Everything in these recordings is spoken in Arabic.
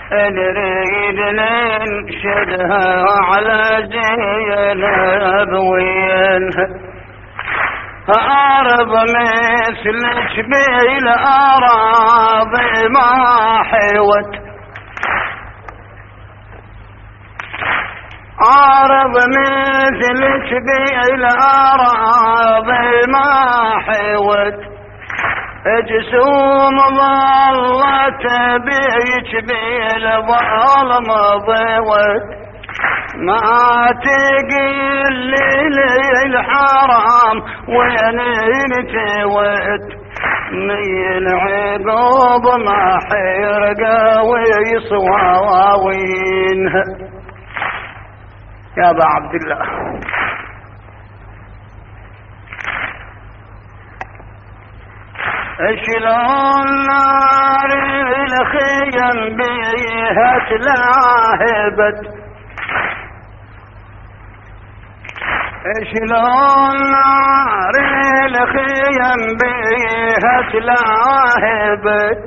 نريد ننشدها على زينب وينها أعرض مثلك بالأراضي ما حوت أعرض مثلك بالأراضي ما حوت جسوم ظلت بيك بالظلم ضوت ما تقل لي الحرام وين انتوت من عقوب ما حرقه ويصواوينها يا ابا عبد الله. شلون نار الخيم بيها تلاهبت شلون نار الخيم بيها تلاهبت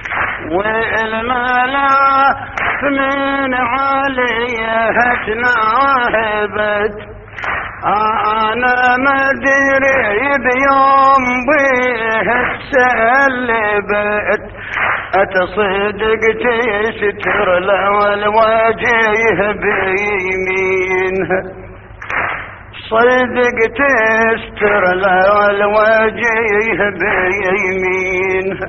والملاف من عليها تناهبت أنا ما أدري بيوم بيها تسلبت أتصدق تستر له الوجه بيمينها صدق تستر له الوجه بيمينها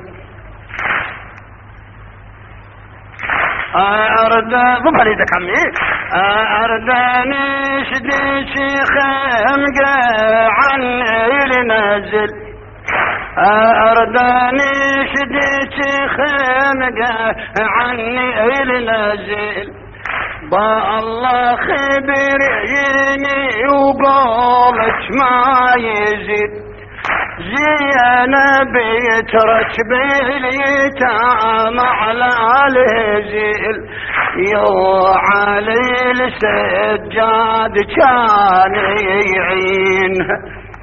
أرد ضم على يدك عمي أرد نشدي خمقة عني لنازل أرد نشدي خمقة عني لنازل با الله خبريني وقولك ما يزيد زينب يترك باليتام على الهزيل يو علي السجاد كان يعينها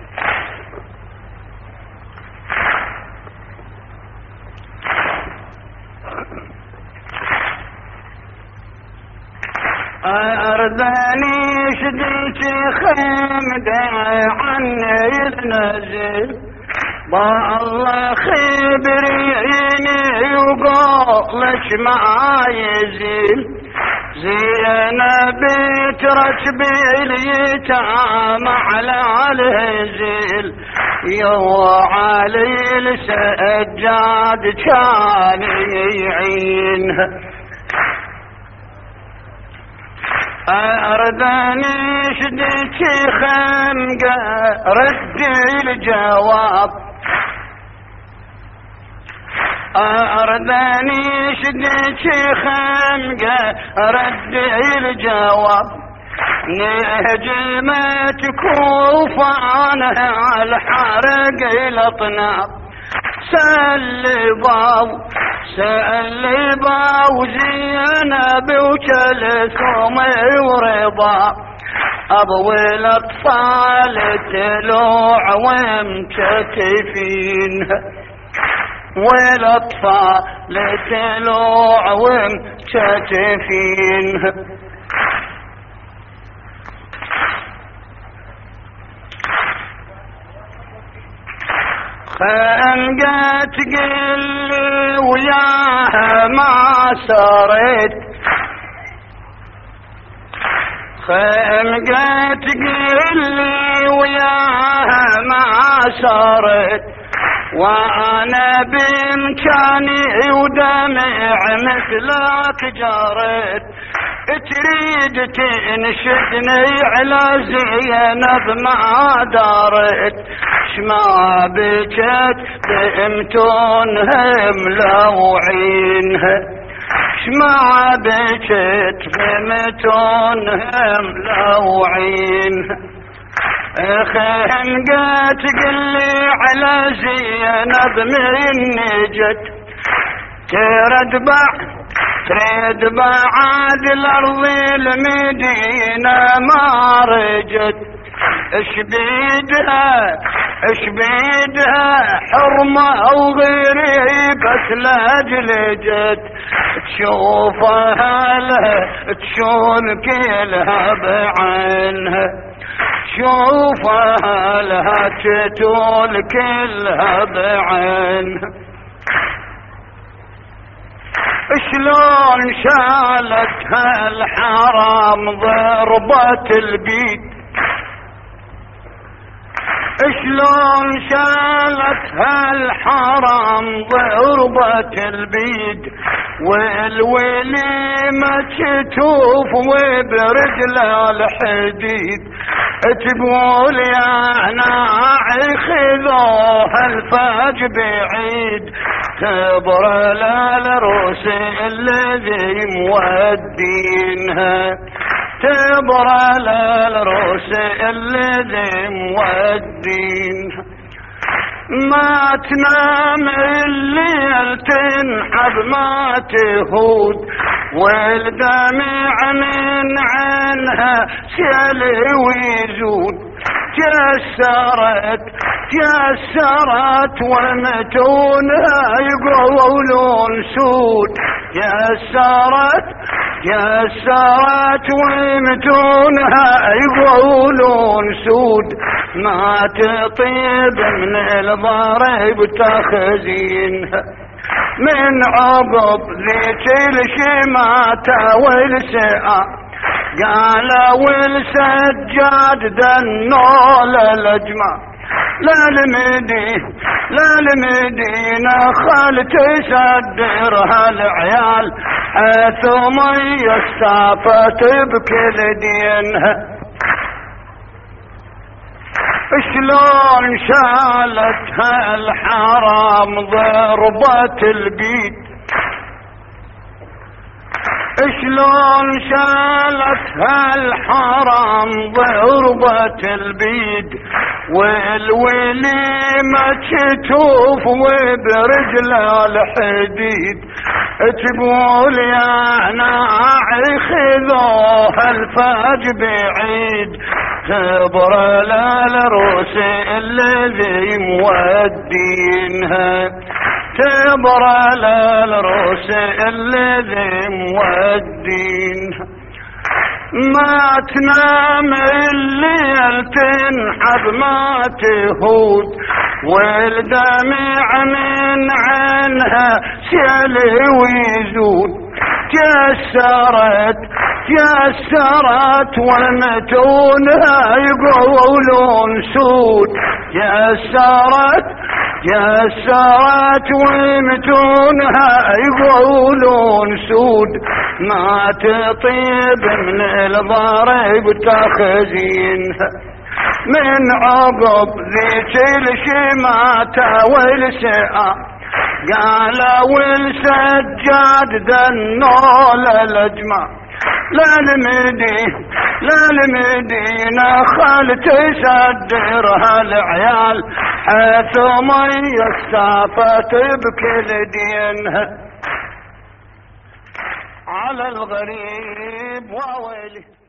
أرضاني شديت خمدة عني يتنزل با الله خبريني وقولك ما يزيل زينب تركب اليتام على الهزيل يو علي السجاد كان يعينها أردني شديت خمقة ردي الجواب أردني شديت خمقة ردي الجواب نهجمت كوفانها الحرق الأطناب سلباو زينب وكلثوم ورضا أبو الأطفال تلوع ومكتفينها والأطفال تلوع ومكتفينها خنقت قلي وياها ما سرت خنقت قلي وياها ما سرت وانا بامكاني ودمع مثلك جرت تريد تنشدني على زينب ما دارت شما بكت بامتونها ملوعينها شما بكت بامتونها ملوعينها خنقت قلي على زينب من جت تريد بعد الأرض المدينة ما رجت اش بيدها حرمة او غريبة لاجل جت شوفها لها تشون كلها بعينها، شوفها لها تتول كلها بعينها. شلون شالتها الحرام ضربة البيد، شلون شالتها الحرام ضربة البيد، والولي ما تشوف وبرجله الحديد. تقول يا ناعي خذوها الفاج بعيد، تبرى للروس الذي مودينها، تبرى للروس الذي مودينها. ما تنام الليل تنحب ما تهود، والدمع من عينها سيل ويزود. تيسرت ومتونها يقولون سود، يسرت ومتونها يقولون سود. ما تطيب من الضرب تخزينها، من عقب ذيك الشماتة والسئة قالوا السجاد دنوا للجمع. لا المدينة خل تسدرها العيال، ثم يستعفت بكل دينها. شلون شالتها الحرام ضربة البيد، شلون شالتها الحرام ضربة البيد، والولي ما تشوف وبرجله الحديد. تقول يا ناعي خذوها الفاج بعيد، تبرى للروس الذي مودينها، تبرى للروس الذي مودينها. ما تنام الليل تنحب ما تهود، والدمع من عينها سيل ويزود. تيسرت والمتونها يقولون سود، يسرت ومتونها يقولون سود. ما تطيب من الضرب تخزينها، من عقب ذيك الشماتة والسئة قالوا السجاد دنوا للجمع. لا المدينة خل تسدرها العيال، حيث ما يستعفت بكل دينها. على الغريب وويله